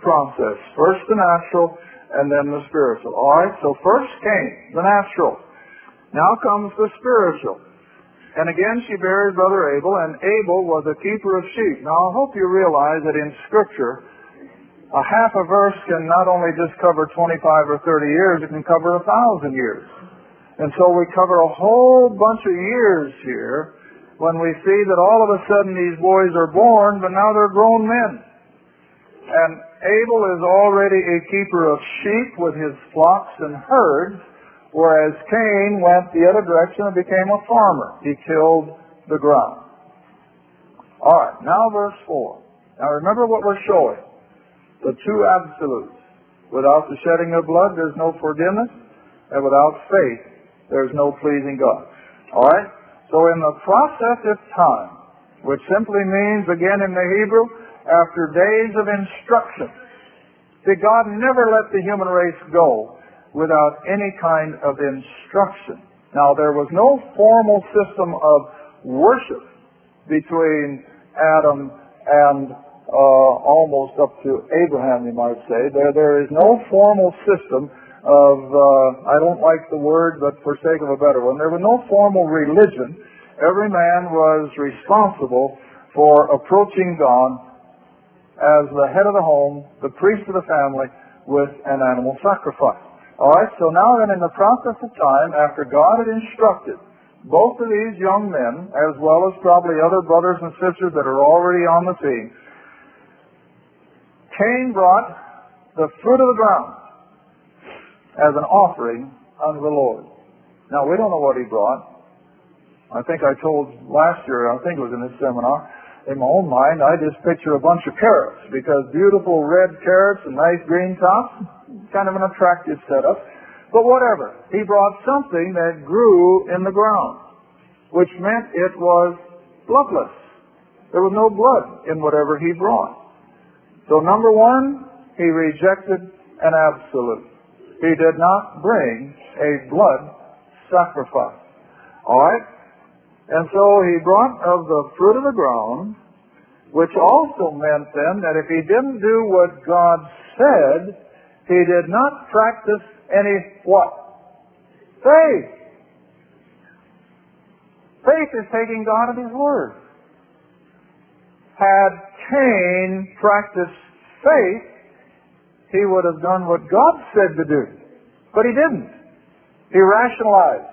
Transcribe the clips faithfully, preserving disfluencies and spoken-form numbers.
process. First the natural, and then the spiritual. All right, so first came the natural. Now comes the spiritual. And again, she buried Brother Abel, and Abel was a keeper of sheep. Now, I hope you realize that in Scripture, a half a verse can not only just cover twenty-five or thirty years, it can cover a thousand years. And so we cover a whole bunch of years here when we see that all of a sudden these boys are born, but now they're grown men. And Abel is already a keeper of sheep with his flocks and herds, whereas Cain went the other direction and became a farmer. He tilled the ground. All right, now verse four. Now remember what we're showing. The two absolutes. Without the shedding of blood, there's no forgiveness, and without faith, there's no pleasing God. All right? So in the process of time, which simply means, again in the Hebrew, after days of instruction. See, God never let the human race go without any kind of instruction. Now, there was no formal system of worship between Adam and uh, almost up to Abraham, you might say. There, there is no formal system of, uh, I don't like the word, but for sake of a better one, there was no formal religion. Every man was responsible for approaching God as the head of the home, the priest of the family, with an animal sacrifice. All right, so now then in the process of time, after God had instructed both of these young men, as well as probably other brothers and sisters that are already on the scene, Cain brought the fruit of the ground as an offering unto the Lord. Now, we don't know what he brought. I think I told last year, I think it was in this seminar, in my own mind, I just picture a bunch of carrots, because beautiful red carrots and nice green tops, kind of an attractive setup. But whatever. He brought something that grew in the ground, which meant it was bloodless. There was no blood in whatever he brought. So number one, he rejected an absolute. He did not bring a blood sacrifice. All right? And so he brought of the fruit of the ground, which also meant then that if he didn't do what God said, he did not practice any what? Faith. Faith is taking God at His word. Had Cain practiced faith, he would have done what God said to do. But he didn't. He rationalized.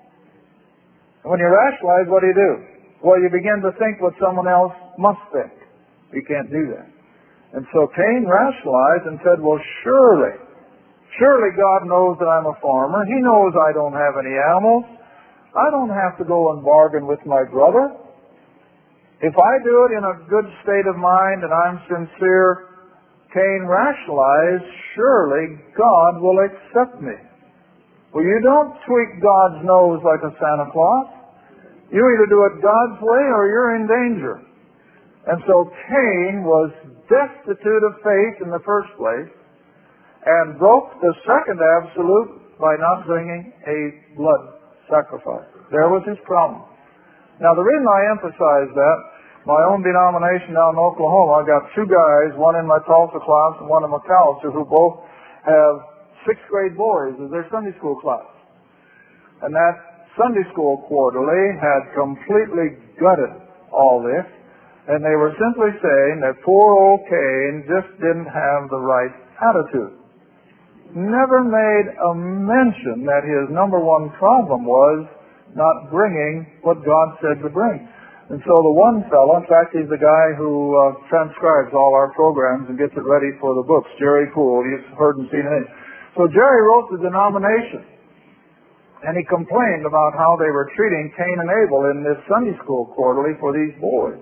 And when you rationalize, what do you do? Well, you begin to think what someone else must think. You can't do that. And so Cain rationalized and said, well, surely, surely God knows that I'm a farmer. He knows I don't have any animals. I don't have to go and bargain with my brother. If I do it in a good state of mind and I'm sincere, Cain rationalized, surely God will accept me. Well, you don't tweak God's nose like a Santa Claus. You either do it God's way or you're in danger. And so Cain was destitute of faith in the first place and broke the second absolute by not bringing a blood sacrifice. There was his problem. Now, the reason I emphasize that, my own denomination down in Oklahoma, I got two guys, one in my Tulsa class and one in McAllister, who both have sixth grade boys as their Sunday school class. And that Sunday school quarterly had completely gutted all this, and they were simply saying that poor old Cain just didn't have the right attitude. Never made a mention that his number one problem was not bringing what God said to bring. And so the one fellow, in fact, he's the guy who uh, transcribes all our programs and gets it ready for the books, Jerry Poole. You've heard and seen it. So Jerry wrote the denomination, and he complained about how they were treating Cain and Abel in this Sunday school quarterly for these boys.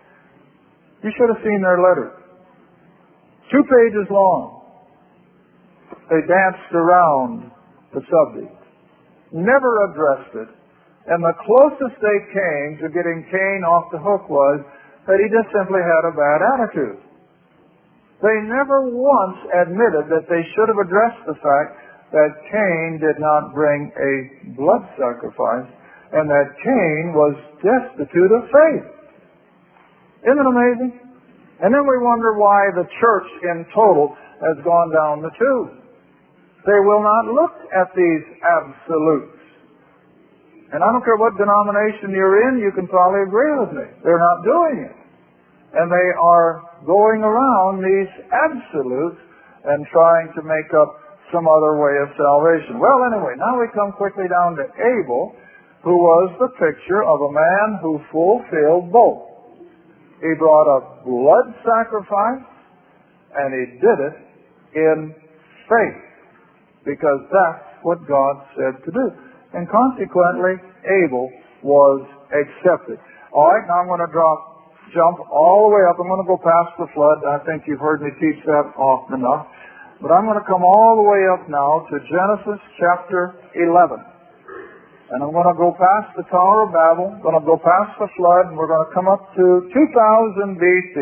You should have seen their letter. Two pages long. They danced around the subject, never addressed it, and the closest they came to getting Cain off the hook was that he just simply had a bad attitude. They never once admitted that they should have addressed the fact that Cain did not bring a blood sacrifice and that Cain was destitute of faith. Isn't it amazing? And then we wonder why the church in total has gone down the tube. They will not look at these absolutes. And I don't care what denomination you're in, you can probably agree with me. They're not doing it. And they are going around these absolutes and trying to make up some other way of salvation. Well, anyway, now we come quickly down to Abel, who was the picture of a man who fulfilled both. He brought a blood sacrifice, and he did it in faith, because that's what God said to do. And consequently, Abel was accepted. All right, now I'm going to drop jump all the way up. I'm going to go past the flood. I think you've heard me teach that often enough. But I'm going to come all the way up now to Genesis chapter eleven. And I'm going to go past the Tower of Babel, I'm going to go past the flood, and we're going to come up to two thousand B C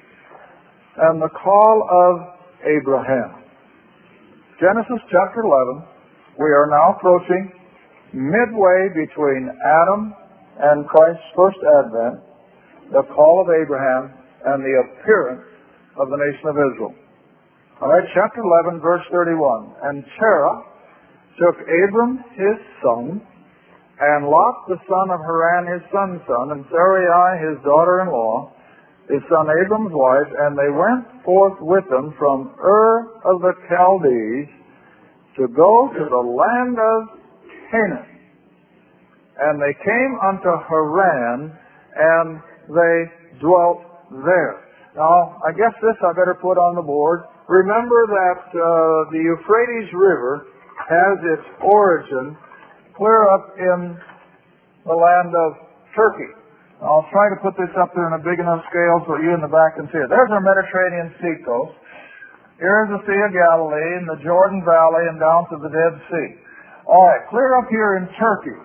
and the call of Abraham. Genesis chapter eleven, we are now approaching midway between Adam and Christ's first advent, the call of Abraham, and the appearance of the nation of Israel. All right, chapter eleven, verse thirty-one. And Terah took Abram his son, and Lot the son of Haran his son's son, and Sarai his daughter-in-law, his son Abram's wife, and they went forth with them from Ur of the Chaldees to go to the land of Canaan. And they came unto Haran, and they dwelt there. Now, I guess this I better put on the board. Remember that uh, the Euphrates River has its origin clear up in the land of Turkey. I'll try to put this up there in a big enough scale so you in the back can see it. There's our Mediterranean Sea coast. Here's the Sea of Galilee and the Jordan Valley and down to the Dead Sea. All right, clear up here in Turkey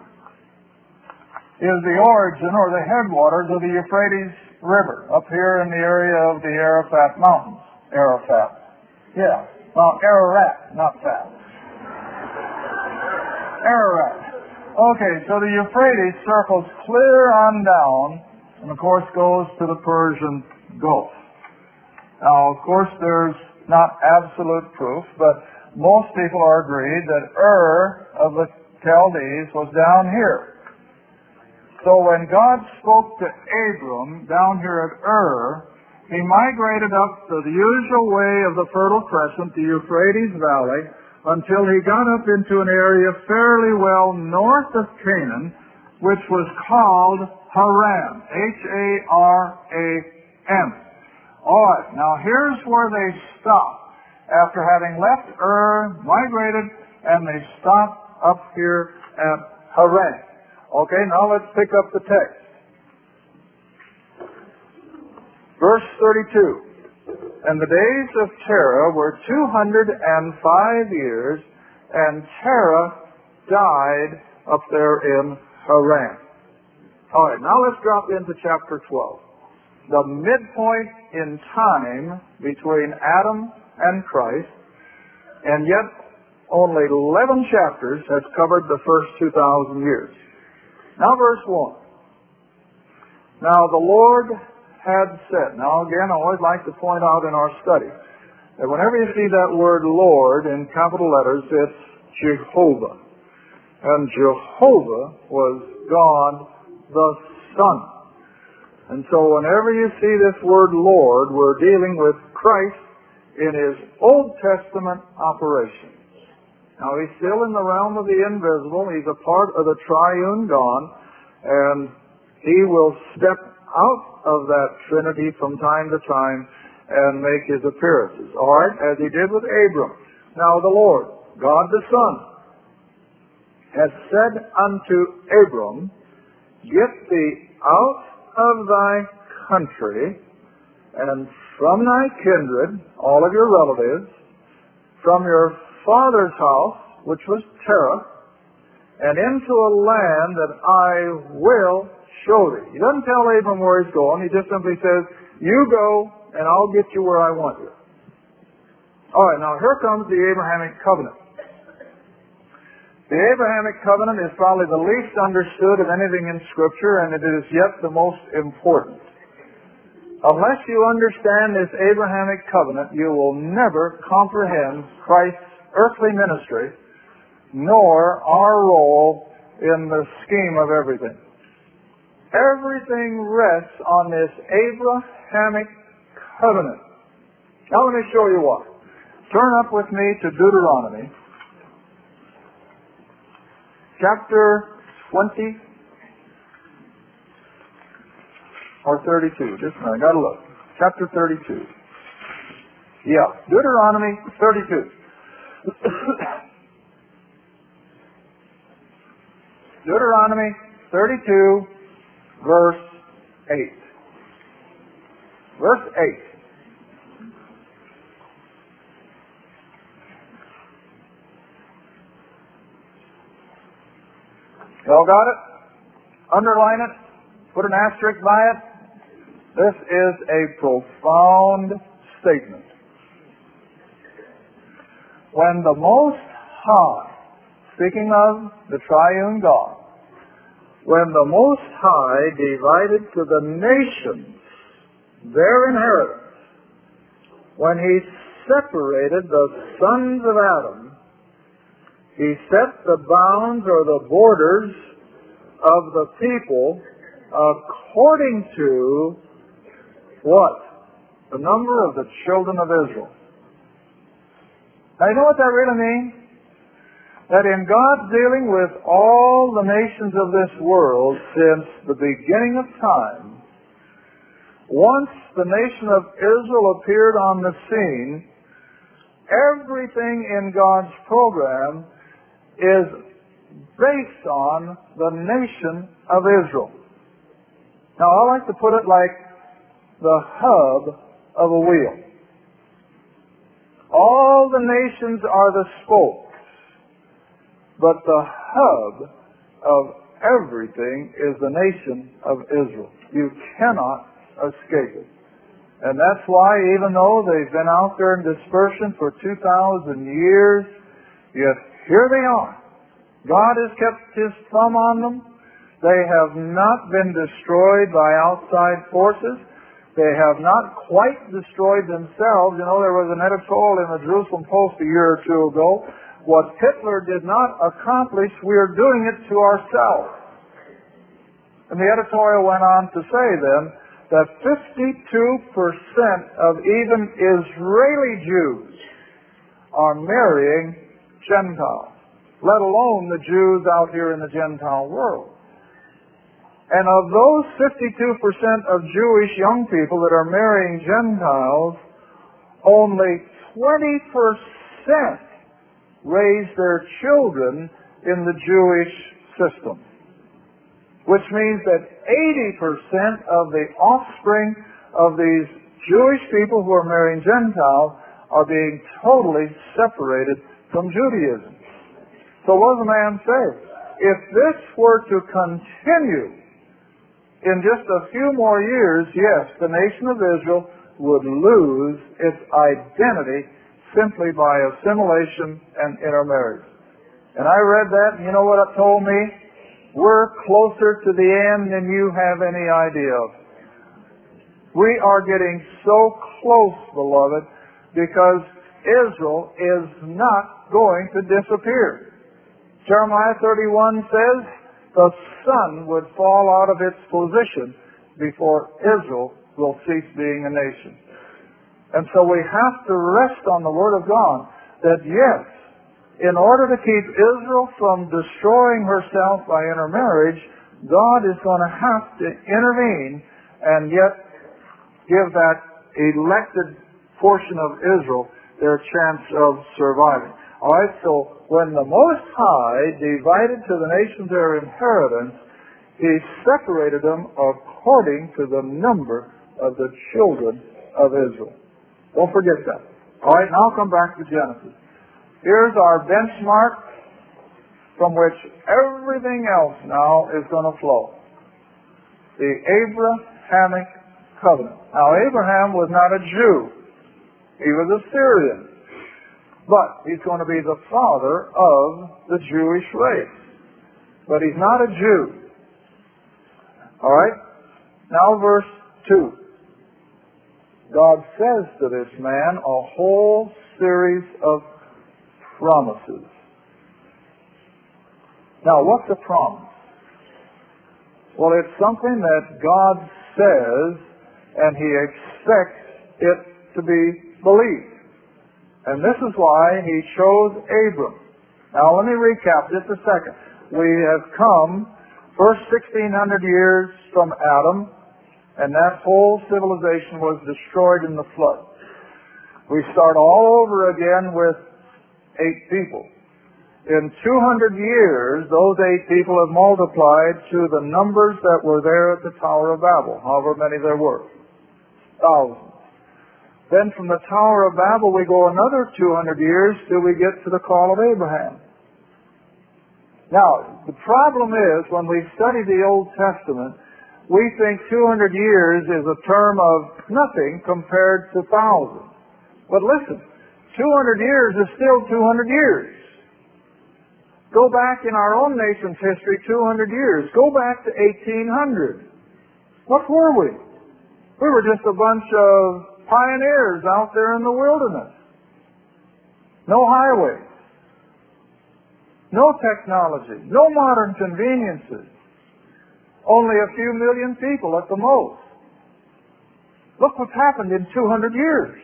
is the origin or the headwaters of the Euphrates River, up here in the area of the Arafat Mountains. Arafat. Yeah. Mount Ararat, not fat. Ararat. Okay, so the Euphrates circles clear on down and, of course, goes to the Persian Gulf. Now, of course, there's not absolute proof, but most people are agreed that Ur of the Chaldees was down here. So when God spoke to Abram down here at Ur, he migrated up the usual way of the Fertile Crescent, the Euphrates Valley, until he got up into an area fairly well north of Canaan, which was called Haran, H A R A N. All right, now here's where they stopped. After having left Ur, migrated, and they stopped up here at Haran. Okay, now let's pick up the text. Verse thirty-two. And the days of Terah were two hundred and five years, and Terah died up there in Haran. All right, now let's drop into chapter twelve. The midpoint in time between Adam and Christ, and yet only eleven chapters has covered the first two thousand years. Now verse one. Now the Lord had said. Now again, I always like to point out in our study that whenever you see that word Lord in capital letters, it's Jehovah. And Jehovah was God the Son. And so whenever you see this word Lord, we're dealing with Christ in his Old Testament operations. Now he's still in the realm of the invisible. He's a part of the triune God, and he will step out of that Trinity from time to time and make his appearances. All right, as he did with Abram. Now the Lord, God the Son, has said unto Abram, Get thee out of thy country and from thy kindred, all of your relatives, from your father's house, which was Terah, and into a land that I will show thee. He doesn't tell Abram where he's going. He just simply says, you go, and I'll get you where I want you. All right, now here comes the Abrahamic covenant. The Abrahamic covenant is probably the least understood of anything in Scripture, and it is yet the most important. Unless you understand this Abrahamic covenant, you will never comprehend Christ's earthly ministry, nor our role in the scheme of everything. Everything rests on this Abrahamic covenant. Now let me show you why. Turn up with me to Deuteronomy, chapter twenty, or thirty-two. Just a minute, I gotta look. Chapter thirty-two. Yeah, Deuteronomy thirty-two. Deuteronomy thirty-two, verse eight. Verse eight. Y'all got it? Underline it. Put an asterisk by it. This is a profound statement. When the Most High, speaking of the triune God, when the Most High divided to the nations their inheritance, when He separated the sons of Adam, He set the bounds or the borders of the people according to what? The number of the children of Israel. Now you know what that really means? That in God's dealing with all the nations of this world since the beginning of time, once the nation of Israel appeared on the scene, everything in God's program is based on the nation of Israel. Now, I like to put it like the hub of a wheel. All the nations are the spokes, but the hub of everything is the nation of Israel. You cannot escape it. And that's why, even though they've been out there in dispersion for two thousand years, yet here they are. God has kept His thumb on them. They have not been destroyed by outside forces. They have not quite destroyed themselves. You know, there was an editorial in the Jerusalem Post a year or two ago. What Hitler did not accomplish, we are doing it to ourselves. And the editorial went on to say then that fifty-two percent of even Israeli Jews are marrying Gentiles, let alone the Jews out here in the Gentile world. And of those fifty-two percent of Jewish young people that are marrying Gentiles, only twenty percent raise their children in the Jewish system. Which means that eighty percent of the offspring of these Jewish people who are marrying Gentiles are being totally separated from Judaism. So what does a man say? If this were to continue in just a few more years, yes, the nation of Israel would lose its identity simply by assimilation and intermarriage. And I read that, and you know what it told me? We're closer to the end than you have any idea of. We are getting so close, beloved, because Israel is not going to disappear. Jeremiah thirty-one says the sun would fall out of its position before Israel will cease being a nation. And so we have to rest on the Word of God that yes, in order to keep Israel from destroying herself by intermarriage, God is going to have to intervene and yet give that elected portion of Israel their chance of surviving. All right, so when the Most High divided to the nations their inheritance, He separated them according to the number of the children of Israel. Don't forget that. All right, now I'll come back to Genesis. Here's our benchmark from which everything else now is going to flow. The Abrahamic covenant. Now, Abraham was not a Jew. He was a Syrian. But he's going to be the father of the Jewish race. But he's not a Jew. All right? Now verse two. God says to this man a whole series of promises. Now, what's a promise? Well, it's something that God says, and He expects it to be believed. And this is why He chose Abram. Now, let me recap just a second. We have come first sixteen hundred years from Adam, and that whole civilization was destroyed in the flood. We start all over again with eight people. In two hundred years, those eight people have multiplied to the numbers that were there at the Tower of Babel, however many there were. Thousands. Then from the Tower of Babel, we go another two hundred years till we get to the call of Abraham. Now, the problem is, when we study the Old Testament, we think two hundred years is a term of nothing compared to thousands. But listen, two hundred years is still two hundred years. Go back in our own nation's history two hundred years. Go back to eighteen hundred. What were we? We were just a bunch of pioneers out there in the wilderness. No highways. No technology. No modern conveniences. Only a few million people at the most. Look what's happened in two hundred years.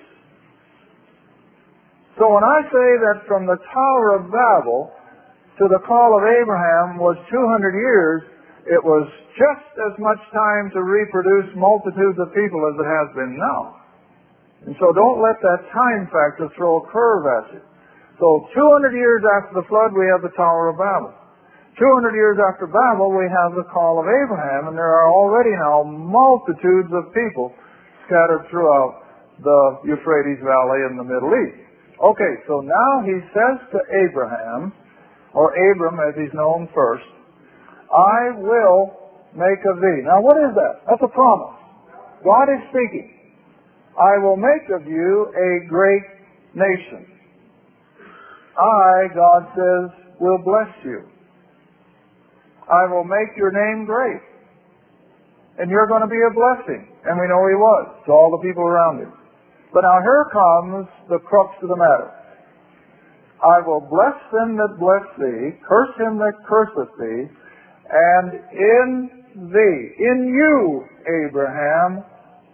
So when I say that from the Tower of Babel to the call of Abraham was two hundred years, it was just as much time to reproduce multitudes of people as it has been now. And so don't let that time factor throw a curve at you. So two hundred years after the flood, we have the Tower of Babel. two hundred years after Babel, we have the call of Abraham, and there are already now multitudes of people scattered throughout the Euphrates Valley in the Middle East. Okay, so now he says to Abraham, or Abram as he's known first, I will make of thee. Now what is that? That's a promise. God is speaking. I will make of you a great nation. I, God says, will bless you. I will make your name great. And you're going to be a blessing. And we know he was to all the people around him. But now here comes the crux of the matter. I will bless them that bless thee, curse him that curseth thee, and in thee, in you, Abraham,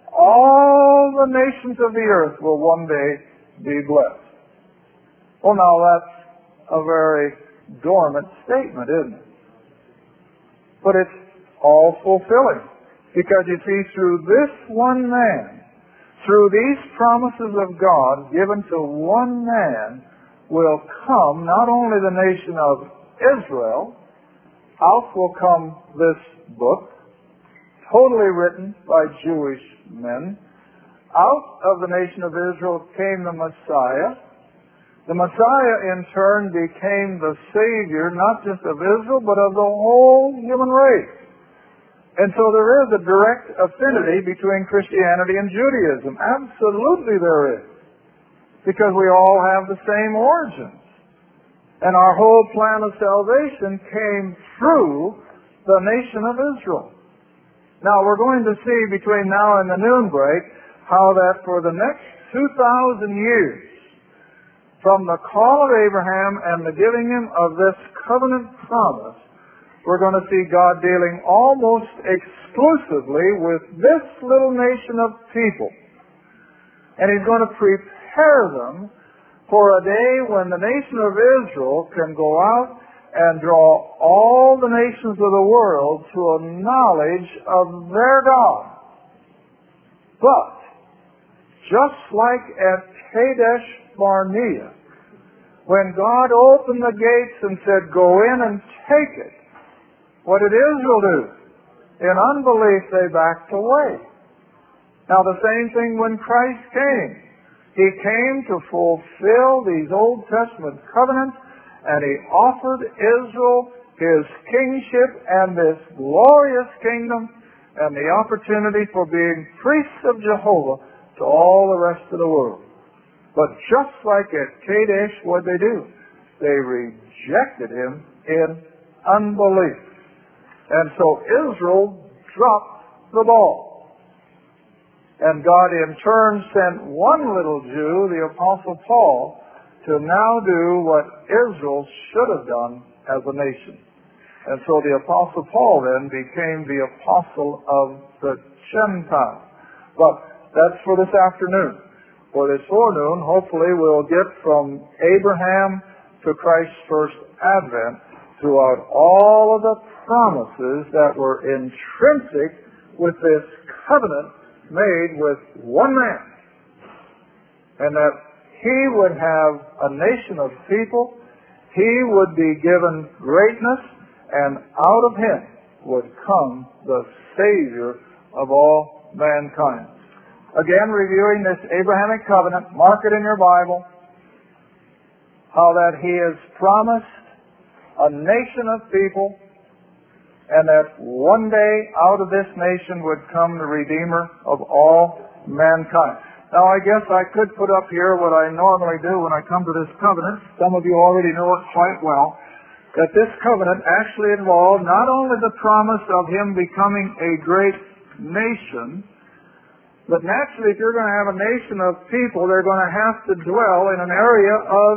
all the nations of the earth will one day be blessed. Well, now that's a very dormant statement, isn't it? But it's all fulfilling. Because you see, through this one man, through these promises of God given to one man, will come not only the nation of Israel, out will come this book, totally written by Jewish men. Out of the nation of Israel came the Messiah. The Messiah, in turn, became the Savior, not just of Israel, but of the whole human race. And so there is a direct affinity between Christianity and Judaism. Absolutely there is. Because we all have the same origins. And our whole plan of salvation came through the nation of Israel. Now we're going to see between now and the noon break how that for the next two thousand years, from the call of Abraham and the giving him of this covenant promise, we're going to see God dealing almost exclusively with this little nation of people. And he's going to prepare them for a day when the nation of Israel can go out and draw all the nations of the world to a knowledge of their God. But, just like at Kadesh Barnea, when God opened the gates and said, go in and take it, what did Israel do? In unbelief, they backed away. Now the same thing when Christ came. He came to fulfill these Old Testament covenants, and he offered Israel his kingship and this glorious kingdom and the opportunity for being priests of Jehovah to all the rest of the world. But just like at Kadesh, what did they do? They rejected him in unbelief. And so Israel dropped the ball. And God in turn sent one little Jew, the Apostle Paul, to now do what Israel should have done as a nation. And so the Apostle Paul then became the apostle of the Gentiles. But that's for this afternoon. For this forenoon, hopefully we'll get from Abraham to Christ's first advent throughout all of the promises that were intrinsic with this covenant made with one man. And that he would have a nation of people, he would be given greatness, and out of him would come the Savior of all mankind. Again, reviewing this Abrahamic covenant, mark it in your Bible, how that he has promised a nation of people, and that one day out of this nation would come the Redeemer of all mankind. Now, I guess I could put up here what I normally do when I come to this covenant. Some of you already know it quite well. That this covenant actually involved not only the promise of him becoming a great nation, but naturally if you're going to have a nation of people, they're going to have to dwell in an area of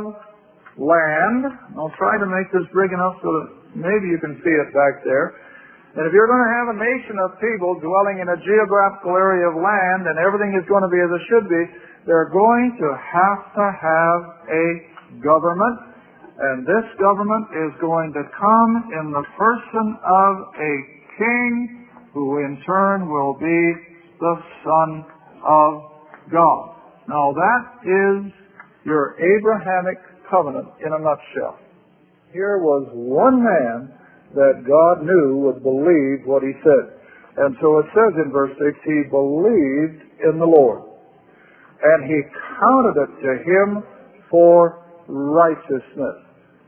land. I'll try to make this big enough so that maybe you can see it back there. And if you're going to have a nation of people dwelling in a geographical area of land and everything is going to be as it should be, they're going to have to have a government. And this government is going to come in the person of a king who in turn will be the Son of God. Now that is your Abrahamic covenant in a nutshell. Here was one man that God knew would believe what he said. And so it says in verse six, he believed in the Lord, and he counted it to him for righteousness.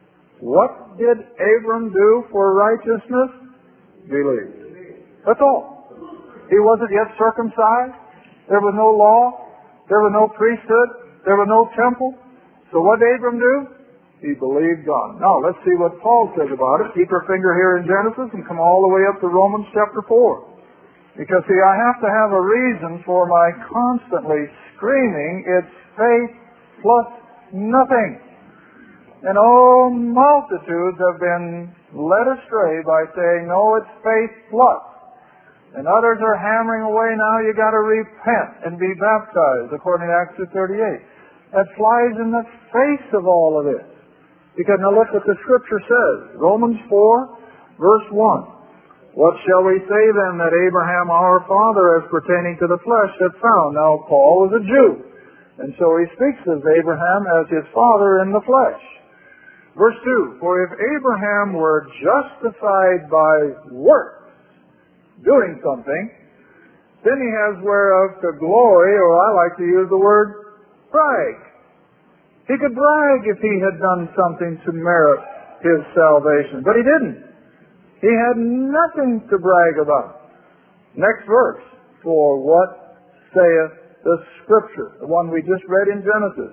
What did Abram do for righteousness? Believe. That's all. He wasn't yet circumcised. There was no law. There was no priesthood. There was no temple. So what did Abram do? He believed God. Now, let's see what Paul says about it. Keep your finger here in Genesis and come all the way up to Romans chapter four. Because, see, I have to have a reason for my constantly screaming, it's faith plus nothing. And oh, multitudes have been led astray by saying, no, it's faith plus. And others are hammering away now, you got to repent and be baptized, according to Acts two thirty-eight. That flies in the face of all of this. Because now look what the Scripture says. Romans four, verse one. What shall we say then that Abraham our father as pertaining to the flesh had found? Now Paul was a Jew, and so he speaks of Abraham as his father in the flesh. Verse two, for if Abraham were justified by works, doing something, then he has whereof to glory, or I like to use the word brag. He could brag if he had done something to merit his salvation, but he didn't. He had nothing to brag about. Next verse, for what saith the Scripture, the one we just read in Genesis.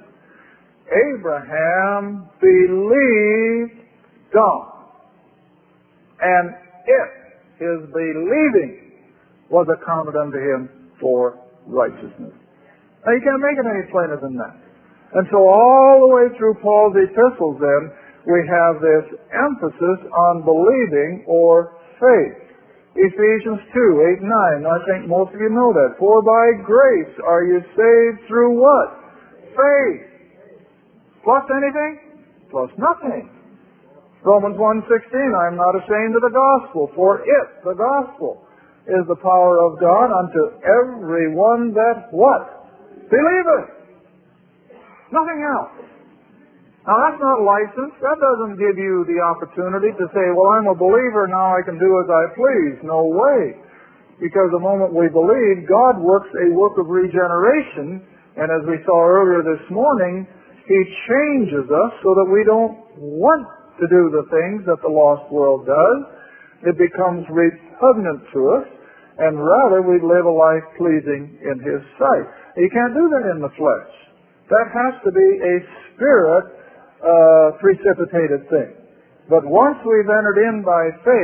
Abraham believed God, and it, his believing, was accounted unto him for righteousness. Now you can't make it any plainer than that. And so all the way through Paul's epistles then, we have this emphasis on believing or faith. Ephesians two, eight and nine, I think most of you know that. For by grace are you saved through what? Faith. Plus anything? Plus nothing. Romans one sixteen, I am not ashamed of the gospel, for it, the gospel, is the power of God unto every one that what? Believeth. Nothing else. Now that's not license. That doesn't give you the opportunity to say, well, I'm a believer, now I can do as I please. No way. Because the moment we believe, God works a work of regeneration, and as we saw earlier this morning, He changes us so that we don't want to do the things that the lost world does. It becomes repugnant to us, and rather we live a life pleasing in His sight. You can't do that in the flesh. That has to be a spirit uh, precipitated thing. But once we've entered in by faith,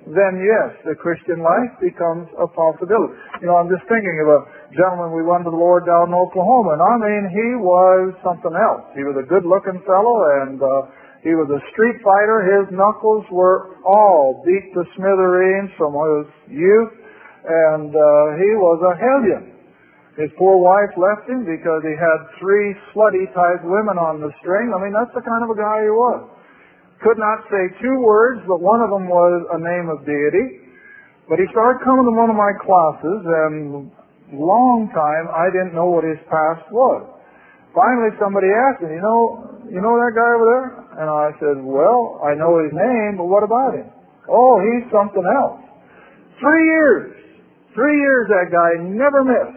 then yes, the Christian life becomes a possibility. You know, I'm just thinking of a gentleman we won to the Lord down in Oklahoma, and I mean, he was something else. He was a good-looking fellow, and uh, he was a street fighter. His knuckles were all beat to smithereens from his youth, and uh, he was a hellion. His poor wife left him because he had three slutty-type women on the string. I mean, that's the kind of a guy he was. Could not say two words, but one of them was a name of deity. But he started coming to one of my classes, and long time I didn't know what his past was. Finally, somebody asked him, you know, you know that guy over there? And I said, well, I know his name, but what about him? Oh, he's something else. Three years, three years that guy never missed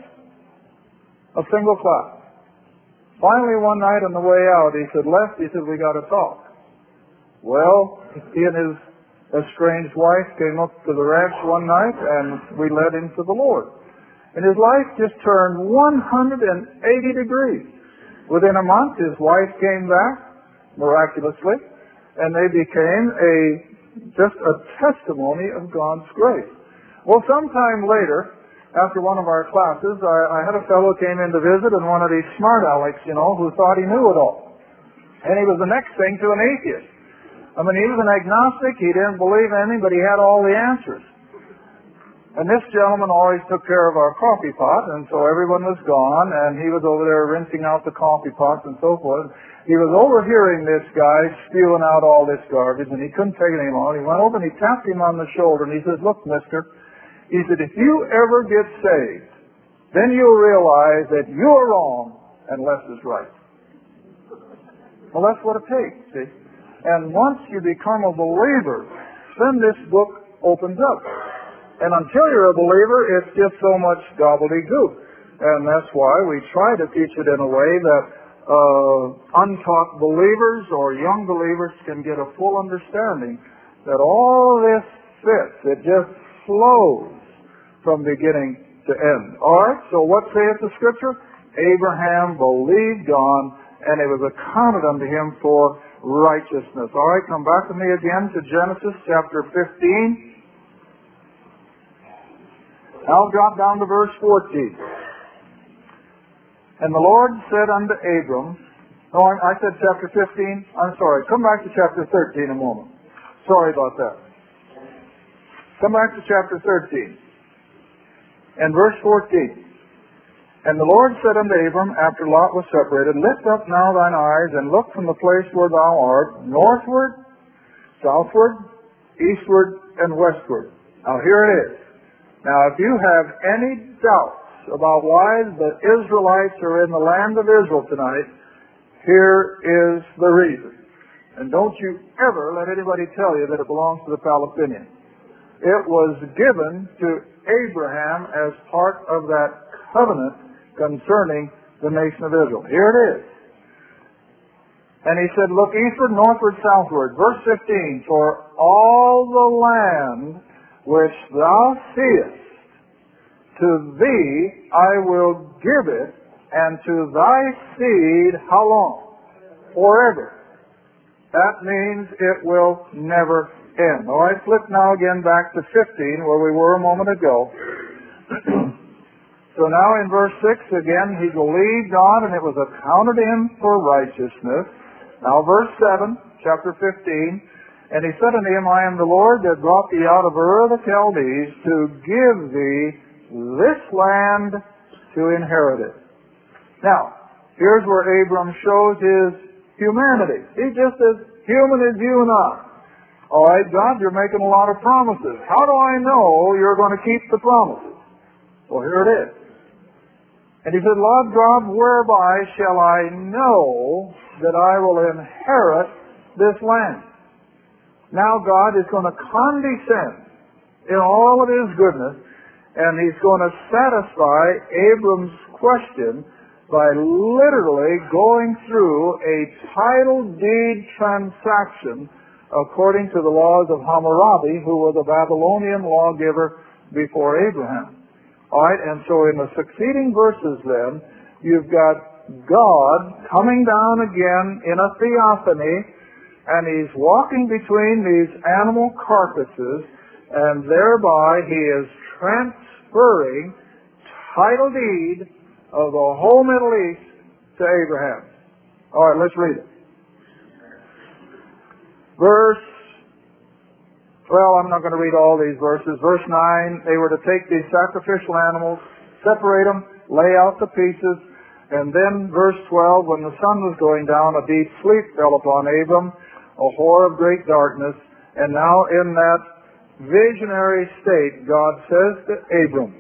a single class. Finally, one night on the way out, he said, Les, he said, we got to talk. Well, he and his estranged wife came up to the ranch one night, and we led him to the Lord. And his life just turned one hundred eighty degrees. Within a month, his wife came back, miraculously, and they became a just a testimony of God's grace. Well, sometime later, after one of our classes, I, I had a fellow came in to visit, and one of these smart alecks, you know, who thought he knew it all. And he was the next thing to an atheist. I mean, he was an agnostic. He didn't believe anything, but he had all the answers. And this gentleman always took care of our coffee pot, and so everyone was gone, and he was over there rinsing out the coffee pots and so forth. He was overhearing this guy spewing out all this garbage, and he couldn't take it anymore. He went over and he tapped him on the shoulder, and he says, look, mister, he said, if you ever get saved, then you'll realize that you're wrong and Les is right. Well, that's what it takes, see? And once you become a believer, then this book opens up. And until you're a believer, it's just so much gobbledygook. And that's why we try to teach it in a way that uh, untaught believers or young believers can get a full understanding that all this fits. It just flows from beginning to end. All right, so what saith the Scripture? Abraham believed God, and it was accounted unto him for righteousness. All right, come back with me again to Genesis chapter fifteen. I'll drop down to verse fourteen. And the Lord said unto Abram, oh, I said chapter fifteen. I'm sorry. Come back to chapter thirteen a moment. Sorry about that. Come back to chapter thirteen. And verse fourteen. And the Lord said unto Abram, after Lot was separated, lift up now thine eyes, and look from the place where thou art, northward, southward, eastward, and westward. Now here it is. Now if you have any doubts about why the Israelites are in the land of Israel tonight, here is the reason. And don't you ever let anybody tell you that it belongs to the Palestinians. It was given to Abraham as part of that covenant concerning the nation of Israel. Here it is. And he said, look eastward, northward, southward. Verse fifteen, for all the land which thou seest, to thee I will give it, and to thy seed, how long? Forever. That means it will never end. All right, flip now again back to fifteen, where we were a moment ago. So now in verse six again, he believed God, and it was accounted him for righteousness. Now verse seven, chapter fifteen, and he said unto him, I am the Lord that brought thee out of Ur of the Chaldees to give thee this land to inherit it. Now, here's where Abram shows his humanity. He's just as human as you and I. All right, God, you're making a lot of promises. How do I know you're going to keep the promises? Well, here it is. And he said, Lord God, whereby shall I know that I will inherit this land? Now God is going to condescend in all of his goodness, and he's going to satisfy Abram's question by literally going through a title deed transaction according to the laws of Hammurabi, who was a Babylonian lawgiver before Abraham. All right, and so in the succeeding verses then, you've got God coming down again in a theophany, and he's walking between these animal carcasses, and thereby he is transferring title deed of the whole Middle East to Abraham. All right, let's read it. Verse, well, I'm not going to read all these verses. Verse nine, they were to take these sacrificial animals, separate them, lay out the pieces, and then verse twelve, when the sun was going down, a deep sleep fell upon Abram, a horror of great darkness, and now in that visionary state, God says to Abram,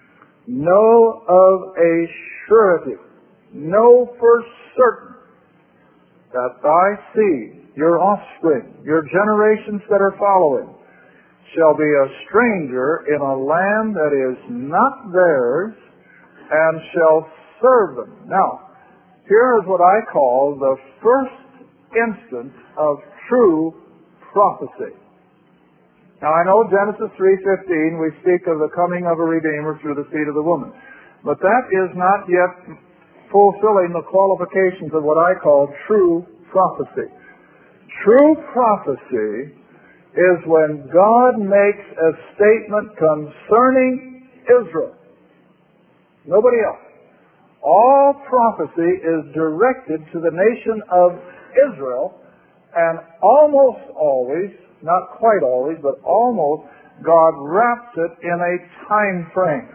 know of a surety, know for certain, that thy seed, your offspring, your generations that are following, shall be a stranger in a land that is not theirs, and shall serve them. Now, here is what I call the first instance of true prophecy. Now, I know Genesis three fifteen, we speak of the coming of a Redeemer through the seed of the woman. But that is not yet fulfilling the qualifications of what I call true prophecy. True prophecy is when God makes a statement concerning Israel. Nobody else. All prophecy is directed to the nation of Israel, and almost always, not quite always, but almost, God wraps it in a time frame.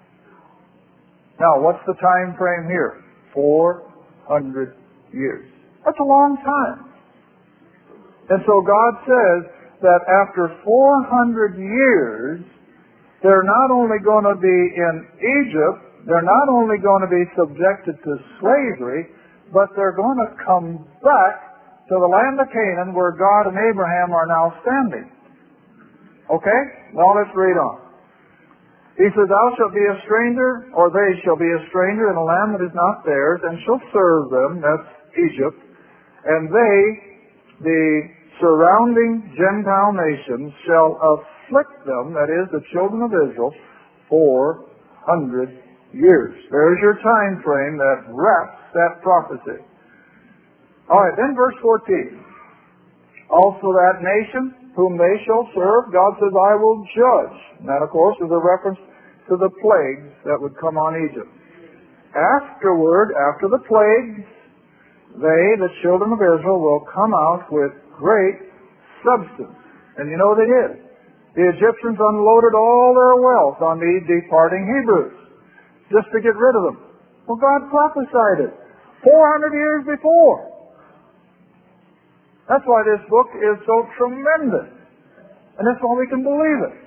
Now, what's the time frame here? four hundred years. That's a long time. And so God says that after four hundred years, they're not only going to be in Egypt, they're not only going to be subjected to slavery, but they're going to come back to the land of Canaan where God and Abraham are now standing. Okay? Now let's read on. He says, thou shalt be a stranger, or they shall be a stranger in a land that is not theirs, and shall serve them, that's Egypt, and they, the surrounding Gentile nations, shall afflict them, that is, the children of Israel, four hundred years. There's your time frame that wraps that prophecy. All right, then verse fourteen. Also that nation whom they shall serve, God says, I will judge. And that, of course, is a reference to the plagues that would come on Egypt. Afterward, after the plagues, they, the children of Israel, will come out with great substance. And you know they did. The Egyptians unloaded all their wealth on these departing Hebrews, just to get rid of them. Well, God prophesied it four hundred years before. That's why this book is so tremendous. And that's why we can believe it.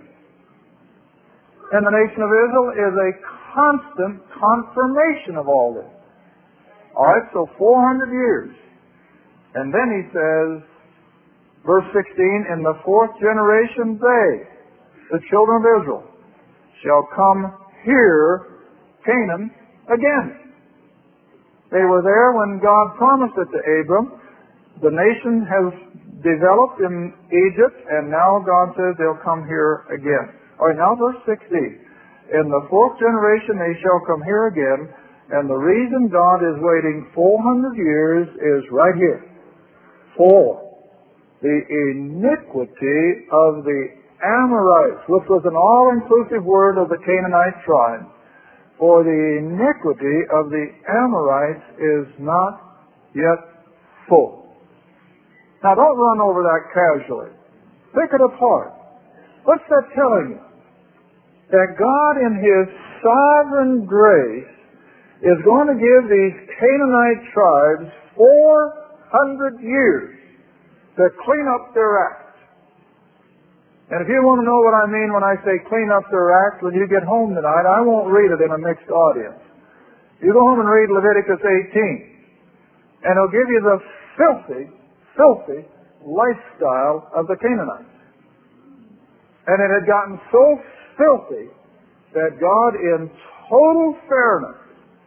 And the nation of Israel is a constant confirmation of all this. All right, so four hundred years. And then he says, verse sixteen, in the fourth generation they, the children of Israel, shall come here, Canaan, again. They were there when God promised it to Abram. The nation has developed in Egypt, and now God says they'll come here again. All right, now verse sixteen. In the fourth generation they shall come here again, and the reason God is waiting four hundred years is right here. For the iniquity of the Amorites, which was an all-inclusive word of the Canaanite tribe, for the iniquity of the Amorites is not yet full. Now, don't run over that casually. Pick it apart. What's that telling you? That God, in His sovereign grace, is going to give these Canaanite tribes four hundred years to clean up their act. And if you want to know what I mean when I say clean up their act, when you get home tonight, I won't read it in a mixed audience. You go home and read Leviticus eighteen, and it'll give you the filthy filthy lifestyle of the Canaanites. And it had gotten so filthy that God, in total fairness,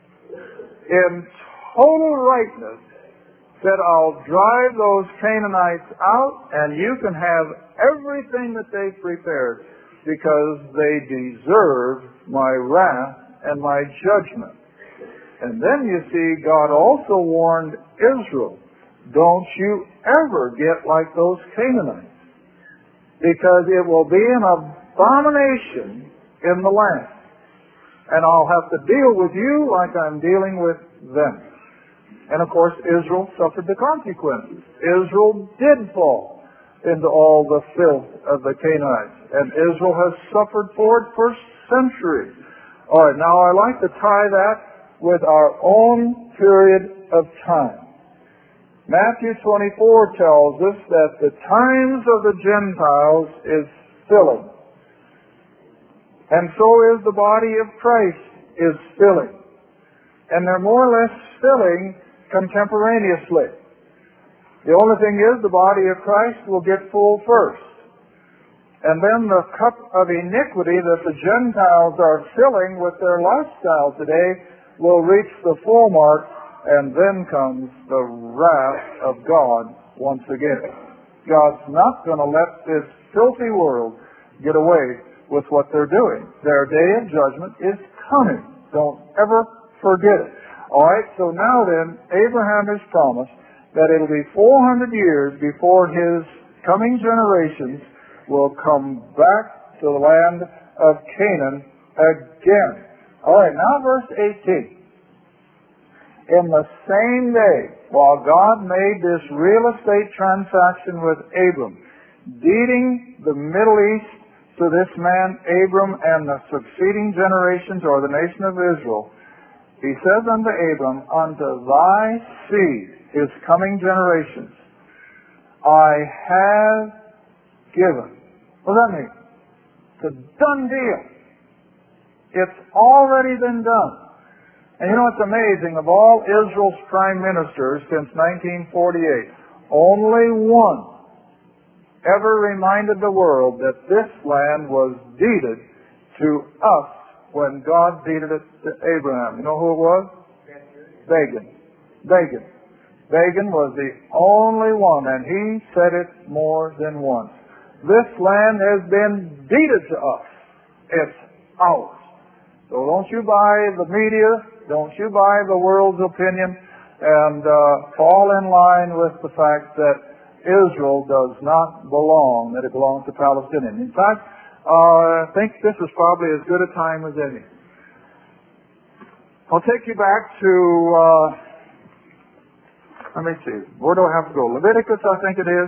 in total rightness, said, I'll drive those Canaanites out, and you can have everything that they've prepared, because they deserve my wrath and my judgment. And then you see, God also warned Israel, don't you ever get like those Canaanites. because it will be an abomination in the land. And I'll have to deal with you like I'm dealing with them. And of course, Israel suffered the consequences. Israel did fall into all the filth of the Canaanites. And Israel has suffered for it for centuries. All right, now I like to tie that with our own period of time. Matthew twenty-four tells us that the times of the Gentiles is filling. And so is the body of Christ is filling. And they're more or less filling contemporaneously. The only thing is the body of Christ will get full first. And then the cup of iniquity that the Gentiles are filling with their lifestyle today will reach the full mark, and then comes the wrath of God once again. God's not going to let this filthy world get away with what they're doing. Their day of judgment is coming. Don't ever forget it. All right, so now then, Abraham has promised that it'll be four hundred years before his coming generations will come back to the land of Canaan again. All right, now verse eighteen. In the same day, while God made this real estate transaction with Abram, deeding the Middle East to this man Abram and the succeeding generations, or the nation of Israel, he says unto Abram, unto thy seed, his coming generations, I have given. What does that mean? It's a done deal. It's already been done. And you know, it's amazing, of all Israel's prime ministers since nineteen forty-eight, only one ever reminded the world that this land was deeded to us when God deeded it to Abraham. You know who it was? Begin. Begin. Begin was the only one, and he said it more than once. This land has been deeded to us. It's ours. So don't you buy the media, don't you buy the world's opinion, and uh, fall in line with the fact that Israel does not belong, that it belongs to Palestinians. In fact, uh, I think this is probably as good a time as any. I'll take you back to, uh, let me see, where do I have to go? Leviticus, I think it is.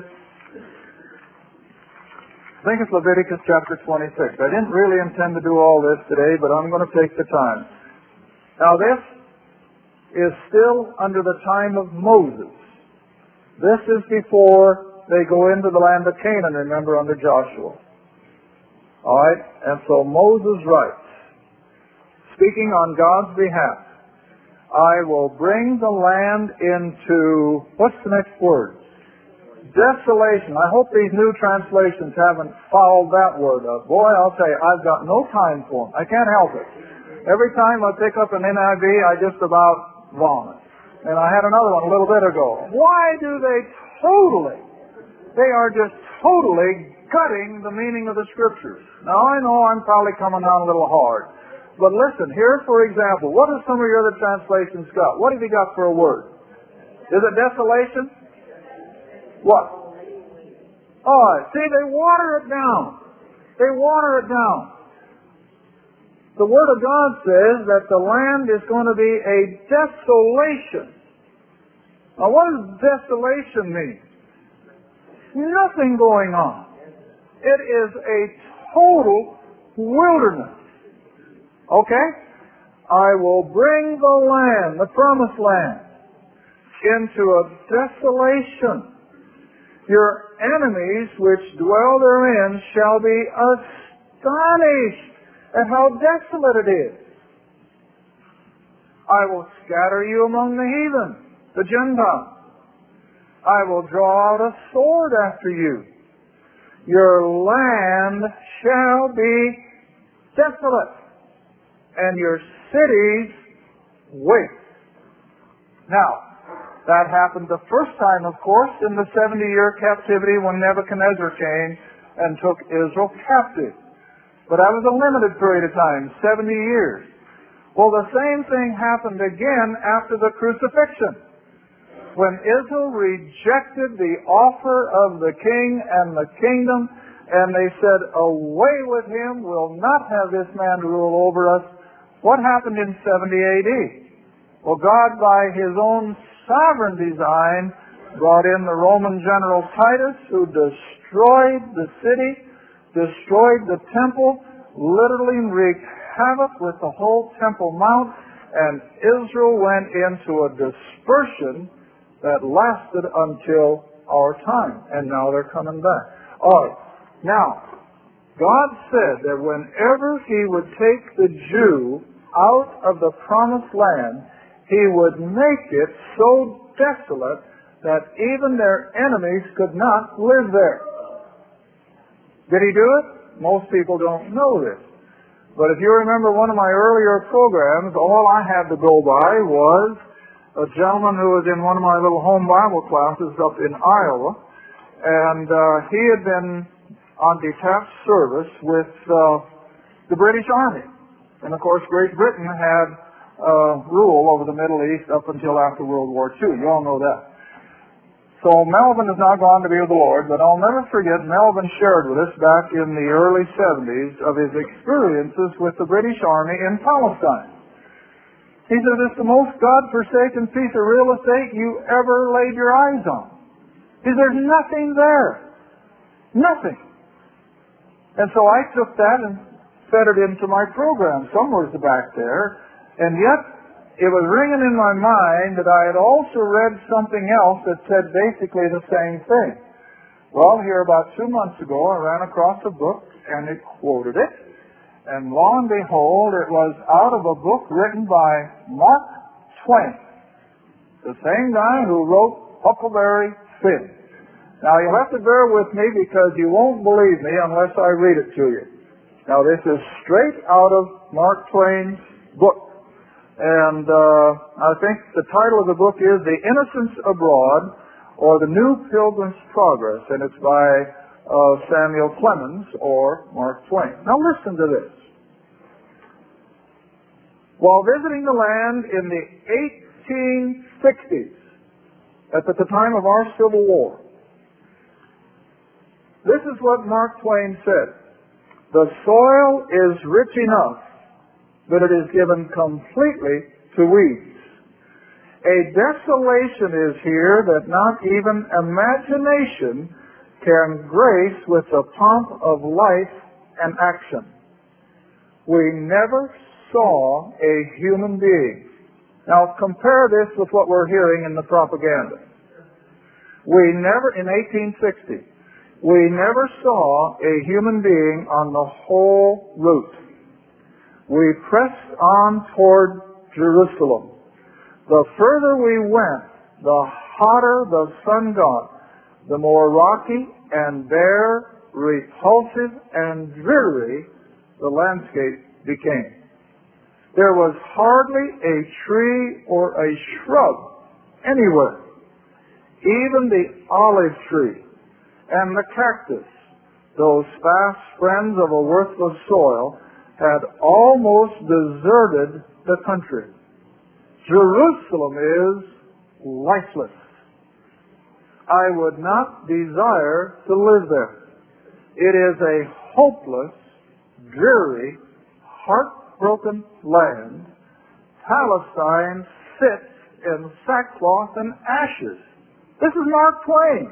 I think it's Leviticus chapter twenty-six. I didn't really intend to do all this today, but I'm going to take the time. Now this is still under the time of Moses. This is before they go into the land of Canaan, remember, under Joshua. All right? And so Moses writes, speaking on God's behalf, I will bring the land into, what's the next word? Desolation. I hope these new translations haven't fouled that word up. Boy, I'll tell you, I've got no time for them. I can't help it. Every time I pick up an N I V, I just about vomit. And I had another one a little bit ago. Why do they totally, they are just totally gutting the meaning of the Scriptures. Now, I know I'm probably coming down a little hard. But listen, here, for example, what have some of your other translations got? What have you got for a word? Is it desolation? What? Oh, see, they water it down. They water it down. The Word of God says that the land is going to be a desolation. Now, what does desolation mean? Nothing going on. It is a total wilderness. Okay? I will bring the land, the promised land, into a desolation. Your enemies which dwell therein shall be astonished at how desolate it is. I will scatter you among the heathen, the Gentiles. I will draw out a sword after you. Your land shall be desolate, and your cities waste. Now, that happened the first time, of course, in the seventy-year captivity when Nebuchadnezzar came and took Israel captive. But that was a limited period of time, seventy years. Well, the same thing happened again after the crucifixion. When Israel rejected the offer of the king and the kingdom, and they said, away with him, we'll not have this man to rule over us. What happened in seventy A D? Well, God, by his own sovereign design, brought in the Roman general Titus, who destroyed the city, destroyed the temple, literally wreaked havoc with the whole Temple Mount, and Israel went into a dispersion that lasted until our time, and now they're coming back. All right. Now, God said that whenever he would take the Jew out of the promised land, he would make it so desolate that even their enemies could not live there. Did he do it? Most people don't know this. But if you remember one of my earlier programs, all I had to go by was a gentleman who was in one of my little home Bible classes up in Iowa, and uh, he had been on detached service with uh, the British Army. And of course, Great Britain had uh, rule over the Middle East up until after World War Two. You all know that. So Melvin has now gone to be with the Lord, but I'll never forget Melvin shared with us back in the early seventies of his experiences with the British Army in Palestine. He said, it's the most God-forsaken piece of real estate you ever laid your eyes on. He said, there's nothing there. Nothing. And so I took that and fed it into my program somewhere back there, and yet it was ringing in my mind that I had also read something else that said basically the same thing. Well, here about two months ago, I ran across a book, and it quoted it, and lo and behold, it was out of a book written by Mark Twain, the same guy who wrote Huckleberry Finn. Now, you'll have to bear with me because you won't believe me unless I read it to you. Now, this is straight out of Mark Twain's book. And uh, I think the title of the book is The Innocents Abroad, or The New Pilgrim's Progress, and it's by uh, Samuel Clemens or Mark Twain. Now listen to this. While visiting the land in the eighteen sixties, that's at the time of our Civil War, this is what Mark Twain said. The soil is rich enough, but it is given completely to weeds. A desolation is here that not even imagination can grace with the pomp of life and action. We never saw a human being. Now compare this with what we're hearing in the propaganda. We never, in eighteen sixty, we never saw a human being on the whole route. We pressed on toward Jerusalem. The further we went, the hotter the sun got, the more rocky and bare, repulsive and dreary the landscape became. There was hardly a tree or a shrub anywhere. Even the olive tree and the cactus, those fast friends of a worthless soil, had almost deserted the country. Jerusalem is lifeless. I would not desire to live there. It is a hopeless, dreary, heartbroken land. Palestine sits in sackcloth and ashes. This is Mark Twain.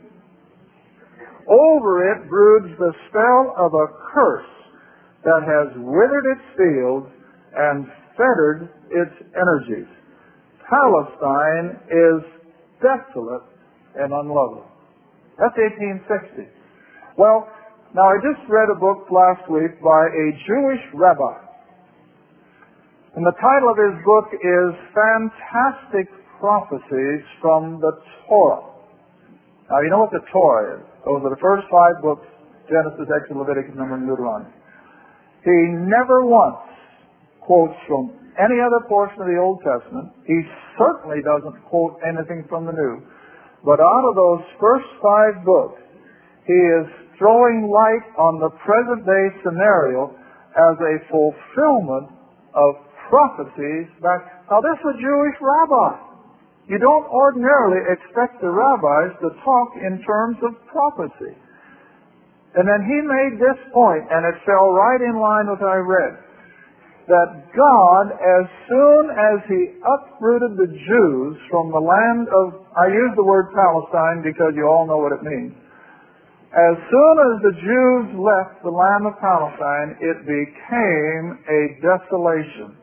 Over it broods the spell of a curse that has withered its fields and fettered its energies. Palestine is desolate and unlovely. That's eighteen sixty. Well, now I just read a book last week by a Jewish rabbi. And the title of his book is Fantastic Prophecies from the Torah. Now you know what the Torah is. Those are the first five books, Genesis, Exodus, Leviticus, Numbers, and Deuteronomy. He never once quotes from any other portion of the Old Testament. He certainly doesn't quote anything from the New. But out of those first five books, he is throwing light on the present-day scenario as a fulfillment of prophecies back. Now, this is a Jewish rabbi. You don't ordinarily expect the rabbis to talk in terms of prophecy. And then he made this point, and it fell right in line with what I read, that God, as soon as he uprooted the Jews from the land of, I use the word Palestine because you all know what it means. As soon as the Jews left the land of Palestine, it became a desolation.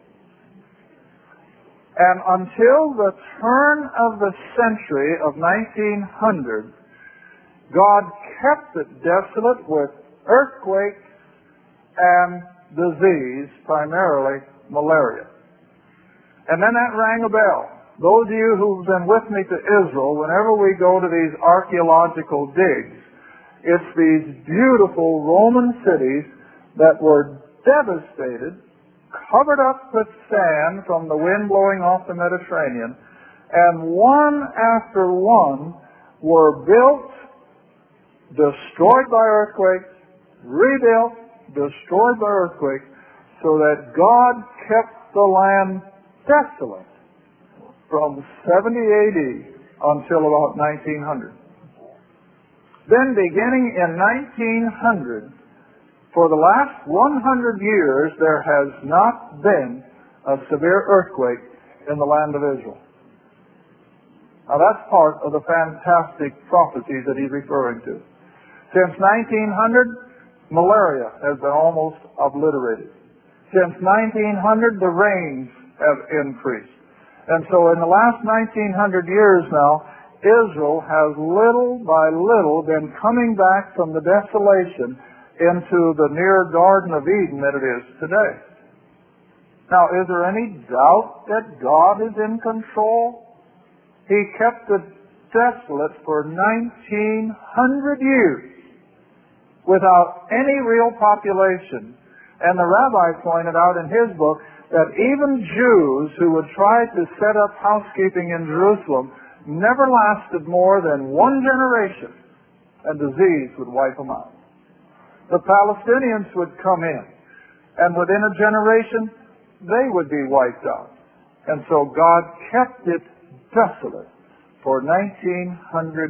And until the turn of the century of nineteen hundred, God kept it desolate with earthquakes and disease, primarily malaria. And then that rang a bell. Those of you who've been with me to Israel, whenever we go to these archaeological digs, it's these beautiful Roman cities that were devastated, covered up with sand from the wind blowing off the Mediterranean, and one after one were built, destroyed by earthquakes, rebuilt, destroyed by earthquakes, so that God kept the land desolate from seventy A D until about nineteen hundred. Then beginning in nineteen hundred, for the last one hundred years, there has not been a severe earthquake in the land of Israel. Now that's part of the fantastic prophecies that he's referring to. Since nineteen hundred, malaria has been almost obliterated. Since nineteen hundred, the rains have increased. And so in the last nineteen hundred years now, Israel has little by little been coming back from the desolation into the near Garden of Eden that it is today. Now, is there any doubt that God is in control? He kept it desolate for nineteen hundred years without any real population. And the rabbi pointed out in his book that even Jews who would try to set up housekeeping in Jerusalem never lasted more than one generation, and disease would wipe them out. The Palestinians would come in, and within a generation, they would be wiped out. And so God kept it desolate for nineteen hundred